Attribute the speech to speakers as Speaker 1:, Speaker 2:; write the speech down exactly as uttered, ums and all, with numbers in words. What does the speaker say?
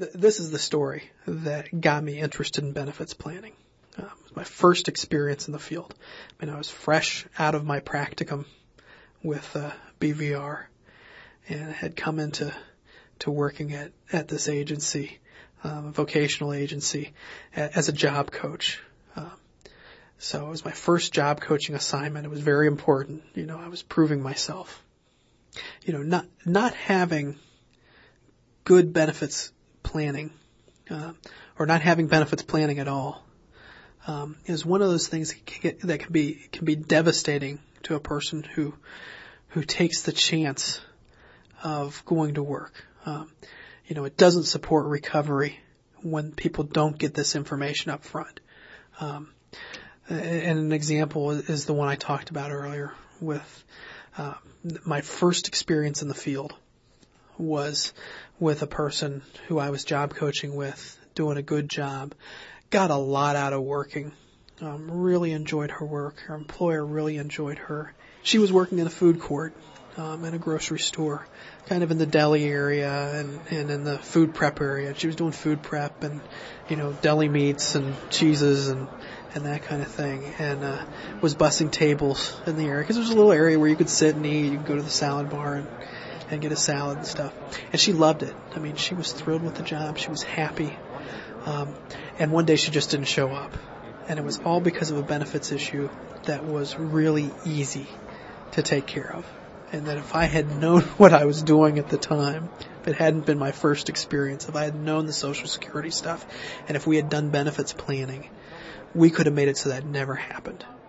Speaker 1: th- this is the story that got me interested in benefits planning. Uh, it was my first experience in the field. I mean, I was fresh out of my practicum with uh, B V R and had come into to working at, at this agency, um, a vocational agency, a, as a job coach. Um, so it was my first job coaching assignment. It was very important. You know, I was proving myself. You know, not not having good benefits planning, uh, or not having benefits planning at all, um, is one of those things that can, get, that can be can be devastating to a person who who takes the chance of going to work. Um, you know, it doesn't support recovery when people don't get this information up front. Um, and an example is the one I talked about earlier with uh, my first experience in the field was with a person who I was job coaching with, doing a good job, got a lot out of working, um, really enjoyed her work. Her employer really enjoyed her. She was working in a food court, um, in a grocery store, kind of in the deli area and, and in the food prep area. She was doing food prep and, you know, deli meats and cheeses and, and that kind of thing, and uh, was bussing tables in the area because there was a little area where you could sit and eat. You could go to the salad bar and, and get a salad and stuff. And she loved it. I mean, she was thrilled with the job. She was happy. Um, and one day she just didn't show up. And it was all because of a benefits issue that was really easy to take care of. And that if I had known what I was doing at the time, if it hadn't been my first experience, if I had known the Social Security stuff, and if we had done benefits planning, we could have made it so that never happened.